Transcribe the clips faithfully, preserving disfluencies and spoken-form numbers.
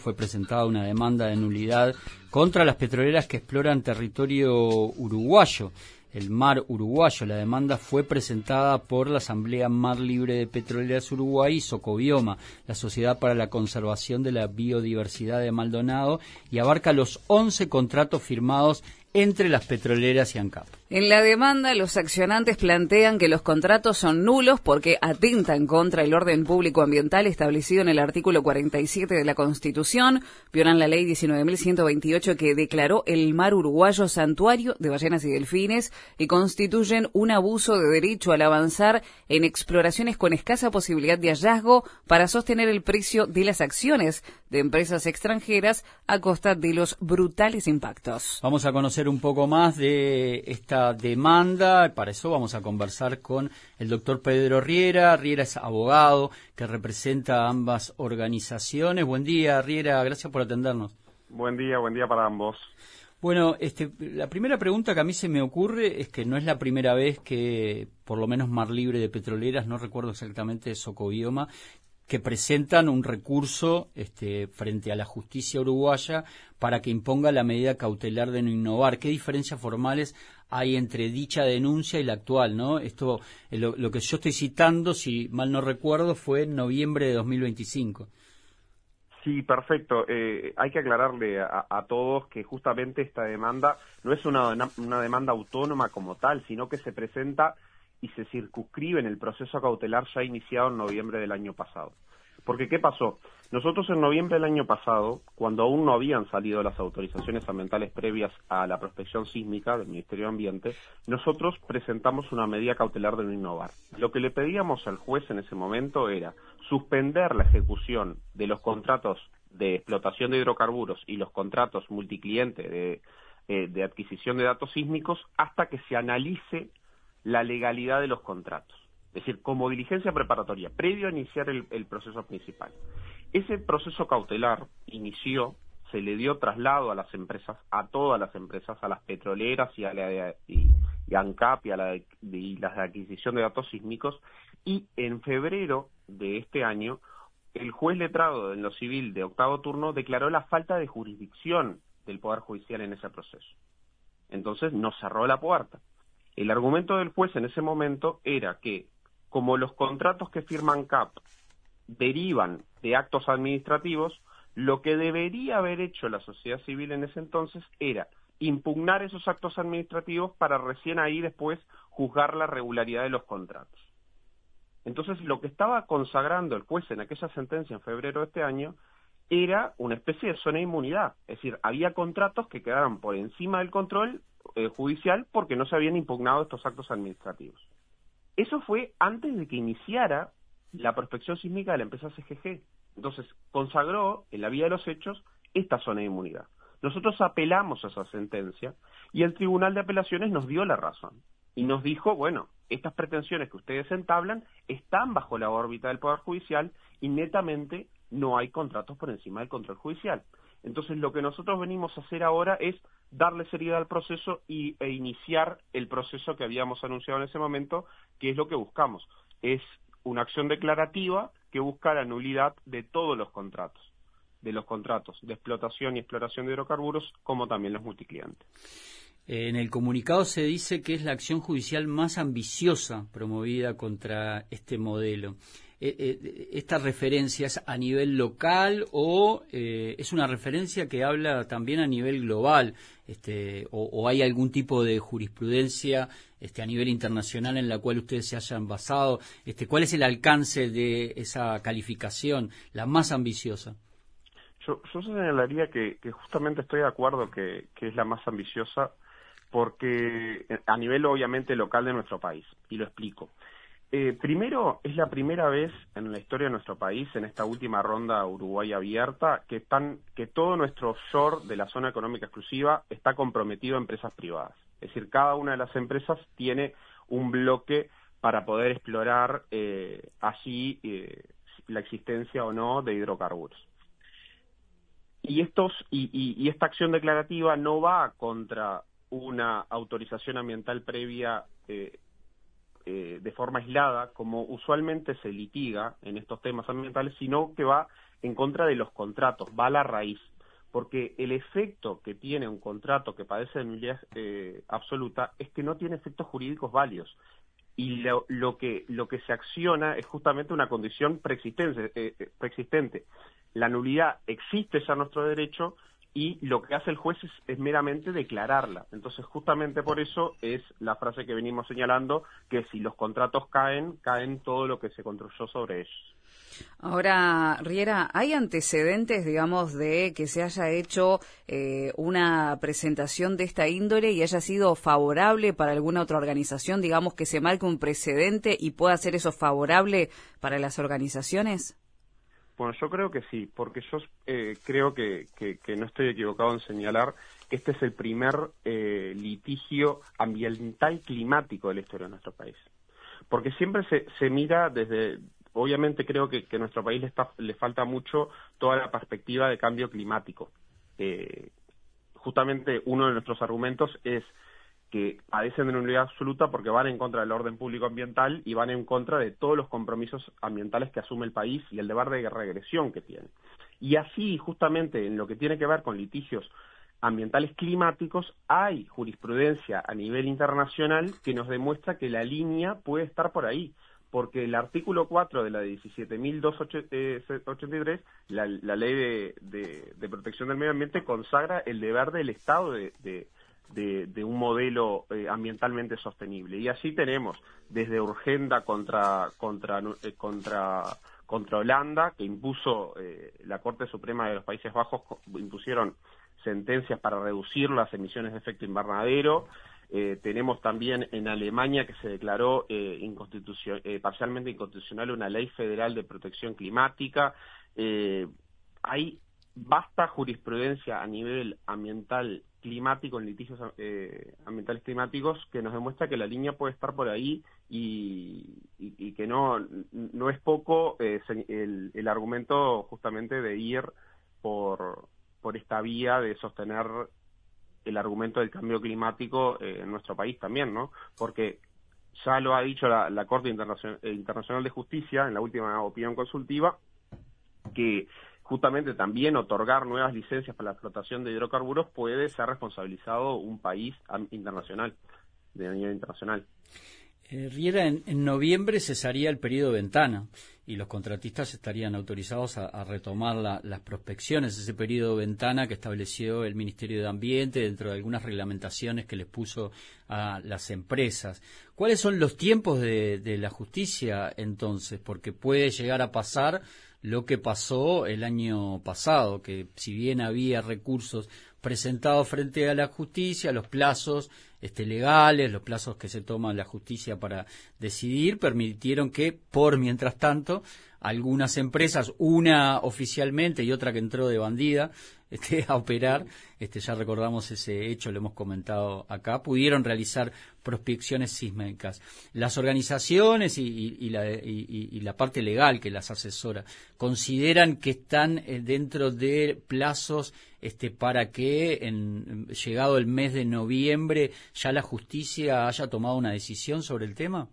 fue presentada una demanda de nulidad contra las petroleras que exploran territorio uruguayo, el mar uruguayo. La demanda fue presentada por la Asamblea Mar Libre de Petroleras Uruguay y Socobioma, la Sociedad para la Conservación de la Biodiversidad de Maldonado, y abarca los once contratos firmados entre las petroleras y ANCAP. En la demanda, los accionantes plantean que los contratos son nulos porque atentan contra el orden público ambiental establecido en el artículo cuarenta y siete de la Constitución, violan la ley diecinueve mil ciento veintiocho que declaró el mar uruguayo santuario de ballenas y delfines y constituyen un abuso de derecho al avanzar en exploraciones con escasa posibilidad de hallazgo para sostener el precio de las acciones de empresas extranjeras a costa de los brutales impactos. Vamos a conocer un poco más de esta demanda. Para eso vamos a conversar con el doctor Pedro Riera. Riera es abogado que representa a ambas organizaciones. Buen día, Riera, gracias por atendernos. Buen día, buen día para ambos. Bueno, este, la primera pregunta que a mí se me ocurre es que no es la primera vez que, por lo menos Mar Libre de Petroleras, no recuerdo exactamente de Socobioma, que presentan un recurso este, frente a la justicia uruguaya para que imponga la medida cautelar de no innovar. ¿Qué diferencias formales hay entre dicha denuncia y la actual, no? Esto, lo, lo que yo estoy citando, si mal no recuerdo, fue en noviembre de dos mil veinticinco. Sí, perfecto. Eh, hay que aclararle a, a todos que justamente esta demanda no es una, una demanda autónoma como tal, sino que se presenta y se circunscribe en el proceso cautelar ya iniciado en noviembre del año pasado. Porque, ¿qué pasó? Nosotros en noviembre del año pasado, cuando aún no habían salido las autorizaciones ambientales previas a la prospección sísmica del Ministerio de Ambiente, nosotros presentamos una medida cautelar de no innovar. Lo que le pedíamos al juez en ese momento era suspender la ejecución de los contratos de explotación de hidrocarburos y los contratos multicliente de, eh, de adquisición de datos sísmicos hasta que se analice la legalidad de los contratos, es decir, como diligencia preparatoria, previo a iniciar el, el proceso principal. Ese proceso cautelar inició, se le dio traslado a las empresas, a todas las empresas, a las petroleras y a la de, y, y ANCAP y a la de, de, y las de adquisición de datos sísmicos, y en febrero de este año, el juez letrado en lo civil de octavo turno declaró la falta de jurisdicción del Poder Judicial en ese proceso. Entonces nos cerró la puerta. El argumento del juez en ese momento era que, como los contratos que firma ANCAP derivan de actos administrativos, lo que debería haber hecho la sociedad civil en ese entonces era impugnar esos actos administrativos para recién ahí después juzgar la regularidad de los contratos. Entonces, lo que estaba consagrando el juez en aquella sentencia en febrero de este año era una especie de zona de inmunidad, es decir, había contratos que quedaron por encima del control eh, judicial porque no se habían impugnado estos actos administrativos. Eso fue antes de que iniciara la prospección sísmica de la empresa C G G. Entonces, consagró en la vía de los hechos esta zona de inmunidad. Nosotros apelamos a esa sentencia y el Tribunal de Apelaciones nos dio la razón y nos dijo, bueno, estas pretensiones que ustedes entablan están bajo la órbita del Poder Judicial y netamente no hay contratos por encima del control judicial. Entonces, lo que nosotros venimos a hacer ahora es darle seriedad al proceso y, e iniciar el proceso que habíamos anunciado en ese momento, que es lo que buscamos. Es una acción declarativa que busca la nulidad de todos los contratos, de los contratos de explotación y exploración de hidrocarburos, como también los multiclientes. En el comunicado se dice que es la acción judicial más ambiciosa promovida contra este modelo. ¿Esta referencia es a nivel local o eh, es una referencia que habla también a nivel global? Este, o, ¿O hay algún tipo de jurisprudencia este, a nivel internacional en la cual ustedes se hayan basado? Este, ¿Cuál es el alcance de esa calificación, la más ambiciosa? Yo, yo señalaría que, que justamente estoy de acuerdo que, que es la más ambiciosa porque a nivel obviamente local de nuestro país, y lo explico. Eh, primero, es la primera vez en la historia de nuestro país, en esta última ronda Uruguay abierta, que, están, que todo nuestro offshore de la zona económica exclusiva está comprometido a empresas privadas. Es decir, cada una de las empresas tiene un bloque para poder explorar eh, allí eh, la existencia o no de hidrocarburos. Y, estos, y, y, y esta acción declarativa no va contra una autorización ambiental previa eh, eh, de forma aislada, como usualmente se litiga en estos temas ambientales, sino que va en contra de los contratos, va a la raíz. Porque el efecto que tiene un contrato que padece de nulidad eh, absoluta es que no tiene efectos jurídicos válidos. Y lo, lo que lo que se acciona es justamente una condición preexistente, eh, preexistente. La nulidad existe ya en nuestro derecho y lo que hace el juez es, es meramente declararla. Entonces, justamente por eso es la frase que venimos señalando, que si los contratos caen, caen todo lo que se construyó sobre ellos. Ahora, Riera, ¿hay antecedentes, digamos, de que se haya hecho eh, una presentación de esta índole y haya sido favorable para alguna otra organización, digamos, que se marque un precedente y pueda ser eso favorable para las organizaciones? Bueno, yo creo que sí, porque yo eh, creo que, que, que no estoy equivocado en señalar que este es el primer eh, litigio ambiental climático de la historia de nuestro país. Porque siempre se, se mira desde... Obviamente creo que, que a nuestro país le, está, le falta mucho toda la perspectiva de cambio climático. Eh, justamente uno de nuestros argumentos es que padecen de nulidad absoluta porque van en contra del orden público ambiental y van en contra de todos los compromisos ambientales que asume el país y el deber de regresión que tiene. Y así, justamente, en lo que tiene que ver con litigios ambientales climáticos, hay jurisprudencia a nivel internacional que nos demuestra que la línea puede estar por ahí. Porque el artículo cuatro de la diecisiete mil doscientos ochenta y tres, la, la ley de, de, de protección del medio ambiente, consagra el deber del Estado de, de, de, de un modelo eh, ambientalmente sostenible. Y así tenemos desde Urgenda contra, contra, eh, contra, contra Holanda, que impuso eh, la Corte Suprema de los Países Bajos, impusieron sentencias para reducir las emisiones de efecto invernadero. Eh, tenemos también en Alemania que se declaró eh, inconstitucion eh, parcialmente inconstitucional una ley federal de protección climática. Eh, hay vasta jurisprudencia a nivel ambiental climático en litigios eh, ambientales climáticos que nos demuestra que la línea puede estar por ahí y, y, y que no, no es poco eh, el, el argumento justamente de ir por, por esta vía de sostener el argumento del cambio climático eh, en nuestro país también, ¿no? Porque ya lo ha dicho la, la Corte Internacional, Internacional de Justicia en la última opinión consultiva, que justamente también otorgar nuevas licencias para la explotación de hidrocarburos puede ser responsabilizado un país internacional, de nivel internacional. Eh, Riera, en, en noviembre cesaría el periodo ventana y los contratistas estarían autorizados a, a retomar la, las prospecciones, ese periodo ventana que estableció el Ministerio de Ambiente dentro de algunas reglamentaciones que les puso a las empresas. ¿Cuáles son los tiempos de, de la justicia entonces? Porque puede llegar a pasar lo que pasó el año pasado, que si bien había recursos presentados frente a la justicia, los plazos este, legales, los plazos que se toma la justicia para decidir, permitieron que, por mientras tanto, algunas empresas, una oficialmente y otra que entró de bandida, este, a operar, este, ya recordamos ese hecho, lo hemos comentado acá, pudieron realizar prospecciones sísmicas. Las organizaciones y, y, y, la, y, y la parte legal que las asesora, ¿consideran que están dentro de plazos este, para que, en, llegado el mes de noviembre, ya la justicia haya tomado una decisión sobre el tema?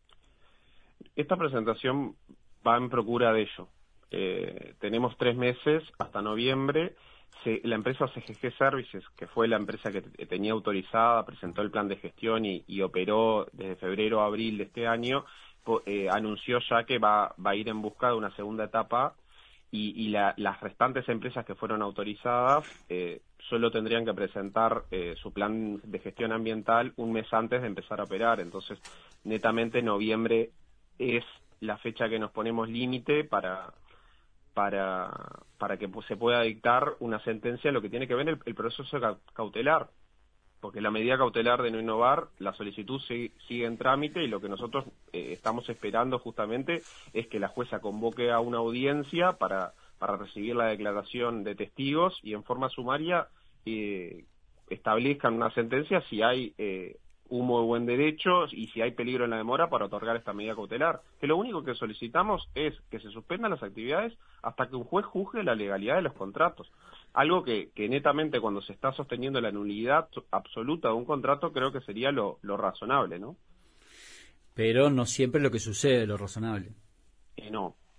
Esta presentación va en procura de ello. Eh, tenemos tres meses hasta noviembre. Se, la empresa C G G Services, que fue la empresa que t- tenía autorizada, presentó el plan de gestión y, y operó desde febrero a abril de este año, po, eh, anunció ya que va, va a ir en busca de una segunda etapa y, y la, las restantes empresas que fueron autorizadas eh, solo tendrían que presentar eh, su plan de gestión ambiental un mes antes de empezar a operar. Entonces, netamente noviembre es la fecha que nos ponemos límite para... para para que se pueda dictar una sentencia en lo que tiene que ver el, el proceso cautelar, porque la medida cautelar de no innovar, la solicitud sigue, sigue en trámite y lo que nosotros eh, estamos esperando justamente es que la jueza convoque a una audiencia para, para recibir la declaración de testigos y en forma sumaria eh, establezcan una sentencia si hay eh, humo de buen derecho y si hay peligro en la demora para otorgar esta medida cautelar. Que lo único que solicitamos es que se suspendan las actividades hasta que un juez juzgue la legalidad de los contratos. Algo que, que netamente cuando se está sosteniendo la nulidad absoluta de un contrato creo que sería lo, lo razonable, ¿no? Pero no siempre es lo que sucede, lo razonable. Eh, no,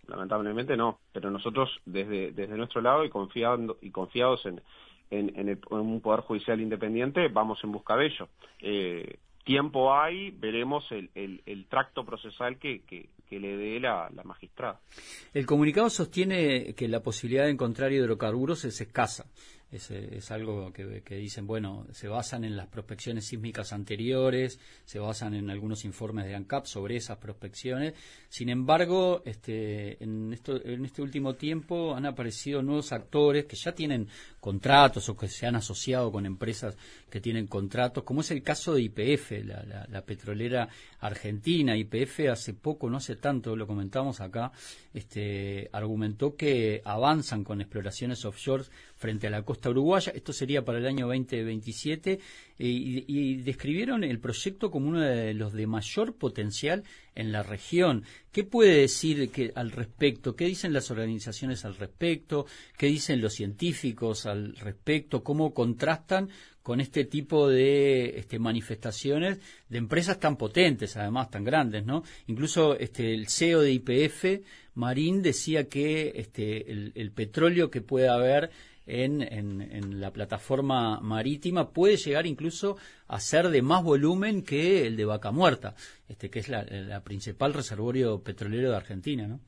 lamentablemente no, pero nosotros desde desde nuestro lado y confiando y confiados en, en, en, el, en un poder judicial independiente vamos en busca de ello. Eh, tiempo hay, veremos el, el, el tracto procesal que, que, que le dé la, la magistrada. El comunicado sostiene que la posibilidad de encontrar hidrocarburos es escasa. Es, es algo que, que dicen, bueno, se basan en las prospecciones sísmicas anteriores, se basan en algunos informes de ANCAP sobre esas prospecciones. Sin embargo, este, en, esto, en este último tiempo han aparecido nuevos actores que ya tienen contratos o que se han asociado con empresas que tienen contratos, como es el caso de Y P F, la, la, la petrolera argentina. Y P F hace poco, no hace tanto, lo comentamos acá, este, argumentó que avanzan con exploraciones offshore frente a la costa uruguaya. Esto sería para el año veinte veintisiete, eh, y, y describieron el proyecto como uno de los de mayor potencial en la región. ¿Qué puede decir que, al respecto? ¿Qué dicen las organizaciones al respecto? ¿Qué dicen los científicos al respecto? ¿Cómo contrastan con este tipo de este, manifestaciones de empresas tan potentes, además tan grandes, ¿no? Incluso este, el C E O de Y P F, Marín, decía que este, el, el petróleo que puede haber En, en, en la plataforma marítima puede llegar incluso a ser de más volumen que el de Vaca Muerta, este, que es la, la principal reservorio petrolero de Argentina, ¿no?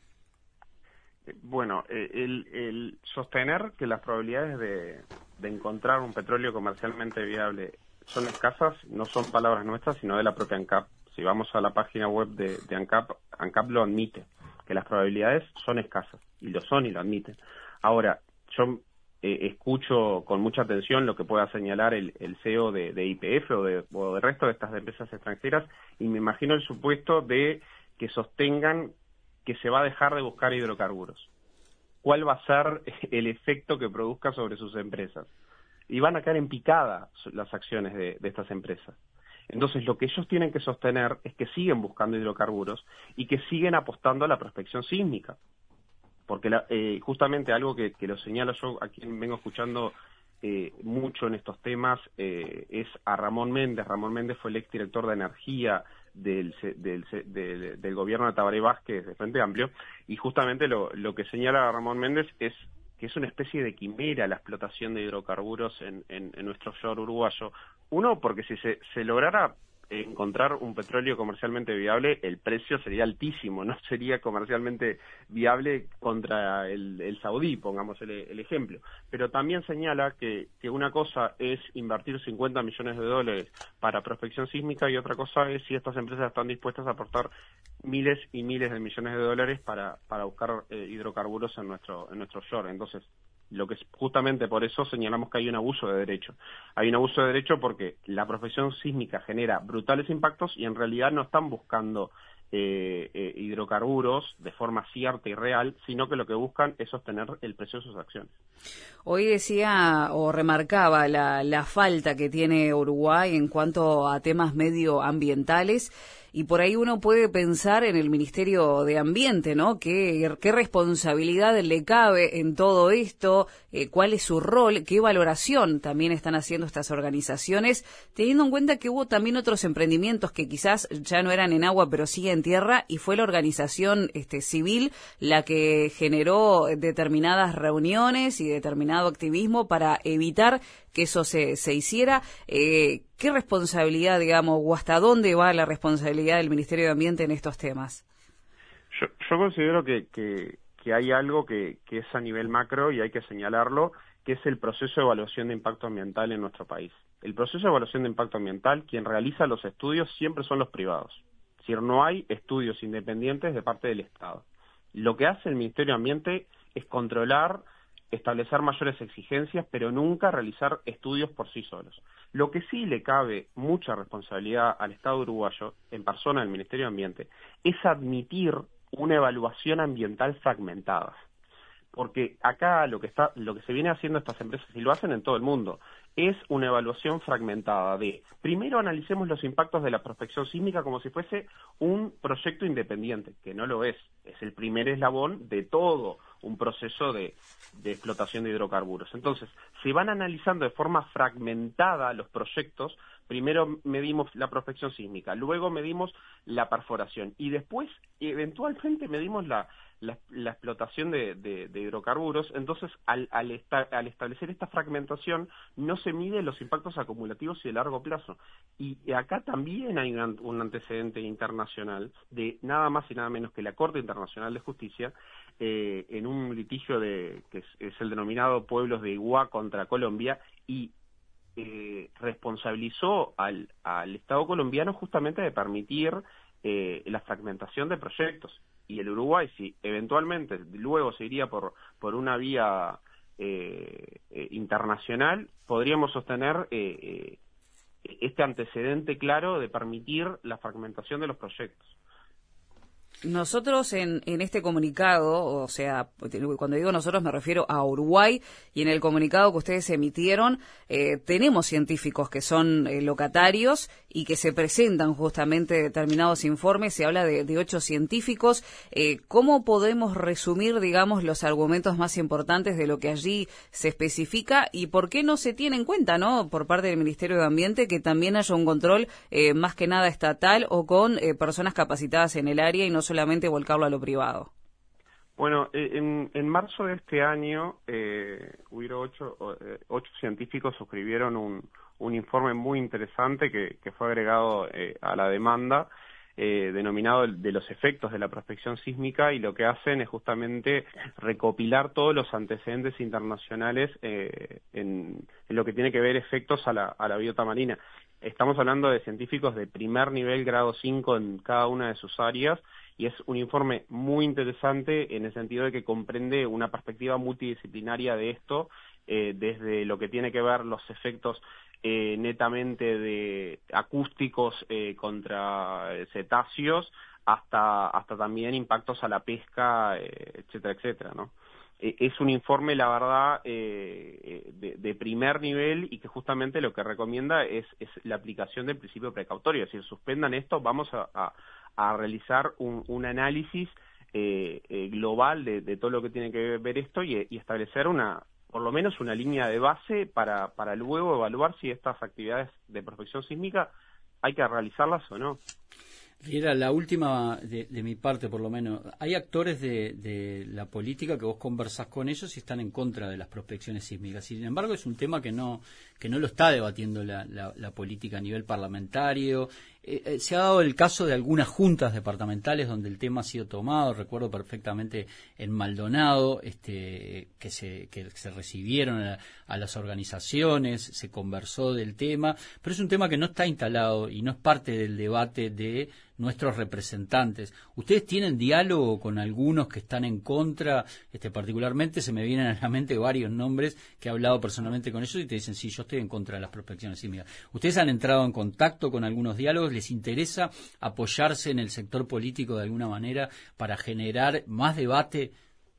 Bueno, el, el sostener que las probabilidades de, de encontrar un petróleo comercialmente viable son escasas no son palabras nuestras, sino de la propia ANCAP. Si vamos a la página web de, de ANCAP, ANCAP lo admite, que las probabilidades son escasas, y lo son y lo admiten. Ahora, yo Eh, escucho con mucha atención lo que pueda señalar el, el C E O de, de Y P F o, de, o del resto de estas empresas extranjeras, y me imagino el supuesto de que sostengan que se va a dejar de buscar hidrocarburos. ¿Cuál va a ser el efecto que produzca sobre sus empresas? Y van a caer en picada las acciones de, de estas empresas. Entonces, lo que ellos tienen que sostener es que siguen buscando hidrocarburos y que siguen apostando a la prospección sísmica. Porque la, eh, justamente algo que, que lo señalo yo, a quien vengo escuchando eh, mucho en estos temas, eh, es a Ramón Méndez. Ramón Méndez fue el exdirector de Energía del, del, del, del gobierno de Tabaré Vázquez, de Frente Amplio, y justamente lo, lo que señala Ramón Méndez es que es una especie de quimera la explotación de hidrocarburos en, en, en nuestro offshore uruguayo. Uno, porque si se, se lograra encontrar un petróleo comercialmente viable, el precio sería altísimo, no sería comercialmente viable contra el, el saudí, pongamos el, el ejemplo. Pero también señala que, que una cosa es invertir cincuenta millones de dólares para prospección sísmica y otra cosa es si estas empresas están dispuestas a aportar miles y miles de millones de dólares para, para buscar eh, hidrocarburos en nuestro, en nuestro offshore. Entonces, lo que es, justamente por eso señalamos que hay un abuso de derecho. Hay un abuso de derecho porque la prospección sísmica genera brutales impactos y en realidad no están buscando eh, eh, hidrocarburos de forma cierta y real, sino que lo que buscan es sostener el precio de sus acciones. Hoy decía o remarcaba la, la falta que tiene Uruguay en cuanto a temas medioambientales. Y por ahí uno puede pensar en el Ministerio de Ambiente, ¿no? ¿Qué, qué responsabilidad le cabe en todo esto? Eh, ¿Cuál es su rol? ¿Qué valoración también están haciendo estas organizaciones? Teniendo en cuenta que hubo también otros emprendimientos que quizás ya no eran en agua, pero sí en tierra, y fue la organización este, civil la que generó determinadas reuniones y determinado activismo para evitar que eso se, se hiciera. Eh, ¿Qué responsabilidad, digamos, o hasta dónde va la responsabilidad del Ministerio de Ambiente en estos temas? Yo, yo considero que, que, que hay algo que, que es a nivel macro y hay que señalarlo, que es el proceso de evaluación de impacto ambiental en nuestro país. El proceso de evaluación de impacto ambiental, quien realiza los estudios siempre son los privados. Es decir, no hay estudios independientes de parte del Estado. Lo que hace el Ministerio de Ambiente es controlar, establecer mayores exigencias, pero nunca realizar estudios por sí solos. Lo que sí le cabe mucha responsabilidad al Estado uruguayo, en persona del Ministerio de Ambiente, es admitir una evaluación ambiental fragmentada. Porque acá lo que está, lo que se viene haciendo estas empresas, y lo hacen en todo el mundo, es una evaluación fragmentada de, primero analicemos los impactos de la prospección sísmica como si fuese un proyecto independiente, que no lo es, es el primer eslabón de todo un proceso de, de explotación de hidrocarburos. Entonces, se van analizando de forma fragmentada los proyectos. Primero medimos la prospección sísmica, luego medimos la perforación y después eventualmente medimos la, la, la explotación de, de, de hidrocarburos. Entonces, al, al, esta, al establecer esta fragmentación, no se miden los impactos acumulativos y de largo plazo. Y, y acá también hay un, un antecedente internacional de nada más y nada menos que la Corte Internacional de Justicia, eh, en un litigio de que es, es el denominado Pueblos de Iguá contra Colombia, y eh, responsabilizó al, al Estado colombiano justamente de permitir eh, la fragmentación de proyectos. Y el Uruguay, si eventualmente luego se iría por, por una vía eh, eh, internacional, podríamos sostener eh, eh, este antecedente claro de permitir la fragmentación de los proyectos. Nosotros en, en este comunicado, o sea, cuando digo nosotros me refiero a Uruguay, y en el comunicado que ustedes emitieron, eh, tenemos científicos que son eh, locatarios y que se presentan justamente determinados informes. Se habla de, de ocho científicos. Eh, ¿Cómo podemos resumir, digamos, los argumentos más importantes de lo que allí se especifica y por qué no se tiene en cuenta, ¿no?, por parte del Ministerio de Ambiente, que también haya un control eh, más que nada estatal o con eh, personas capacitadas en el área y no solamente volcarlo a lo privado? Bueno, en, en marzo de este año, eh, hubieron ocho, eh, ocho científicos suscribieron un, un informe muy interesante que, que fue agregado eh, a la demanda, eh, denominado de los efectos de la prospección sísmica, y lo que hacen es justamente recopilar todos los antecedentes internacionales eh, en, en lo que tiene que ver efectos a la, a la biota marina. Estamos hablando de científicos de primer nivel, grado cinco en cada una de sus áreas, y es un informe muy interesante en el sentido de que comprende una perspectiva multidisciplinaria de esto, eh, desde lo que tiene que ver los efectos eh, netamente de acústicos eh, contra cetáceos, hasta hasta también impactos a la pesca, eh, etcétera, etcétera, ¿no? Es un informe, la verdad, eh, de, de primer nivel, y que justamente lo que recomienda es, es la aplicación del principio precautorio. Es decir, suspendan esto, vamos a, a, a realizar un, un análisis eh, eh, global de, de todo lo que tiene que ver esto, y, y establecer una, por lo menos una línea de base para, para luego evaluar si estas actividades de prospección sísmica hay que realizarlas o no. Era la última de, de mi parte, por lo menos. Hay actores de, de la política que vos conversás con ellos y están en contra de las prospecciones sísmicas. Sin embargo, es un tema que no que no lo está debatiendo la, la, la política a nivel parlamentario. Eh, eh, se ha dado el caso de algunas juntas departamentales donde el tema ha sido tomado. Recuerdo perfectamente en Maldonado, este, que se que se recibieron a, a las organizaciones, se conversó del tema, pero es un tema que no está instalado y no es parte del debate de nuestros representantes. ¿Ustedes tienen diálogo con algunos que están en contra? Este, particularmente se me vienen a la mente varios nombres que he hablado personalmente con ellos y te dicen, sí, yo estoy en contra de las prospecciones sísmicas. ¿Ustedes han entrado en contacto con algunos diálogos? ¿Les interesa apoyarse en el sector político de alguna manera para generar más debate?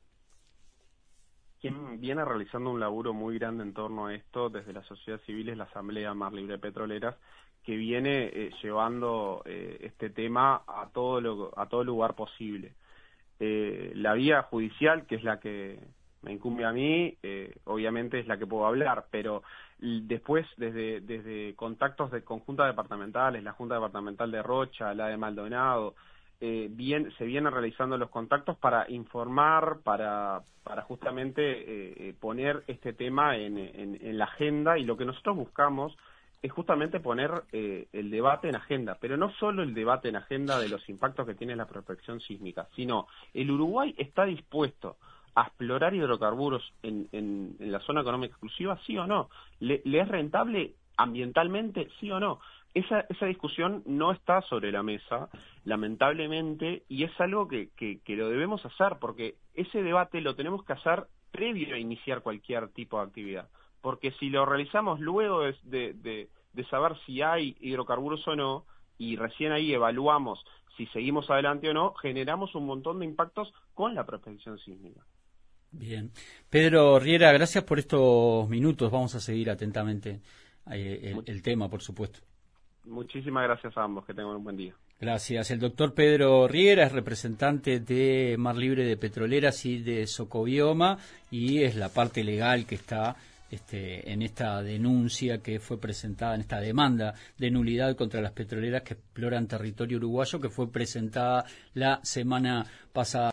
Quien viene realizando un laburo muy grande en torno a esto desde la sociedad civil es la Asamblea Mar Libre de Petroleras, que viene eh, llevando eh, este tema a todo lo, a todo lugar posible. Eh, la vía judicial, que es la que me incumbe a mí, eh, obviamente es la que puedo hablar, pero después desde, desde contactos de conjuntas departamentales, la Junta Departamental de Rocha, la de Maldonado, eh, bien, se vienen realizando los contactos para informar, para, para justamente eh, poner este tema en, en, en la agenda, y lo que nosotros buscamos es justamente poner eh, el debate en agenda, pero no solo el debate en agenda de los impactos que tiene la prospección sísmica, sino el Uruguay está dispuesto a explorar hidrocarburos en, en, en la zona económica exclusiva, sí o no. ¿Le, le es rentable ambientalmente, sí o no? Esa, esa discusión no está sobre la mesa, lamentablemente, y es algo que, que, que lo debemos hacer, porque ese debate lo tenemos que hacer previo a iniciar cualquier tipo de actividad. Porque si lo realizamos luego de, de, de, de saber si hay hidrocarburos o no, y recién ahí evaluamos si seguimos adelante o no, generamos un montón de impactos con la prospección sísmica. Bien. Pedro Riera, gracias por estos minutos. Vamos a seguir atentamente eh, el, el tema, por supuesto. Muchísimas gracias a ambos. Que tengan un buen día. Gracias. El doctor Pedro Riera es representante de Mar Libre de Petroleras y de Socobioma, y es la parte legal que está Este, en esta denuncia que fue presentada, en esta demanda de nulidad contra las petroleras que exploran territorio uruguayo, que fue presentada la semana pasada.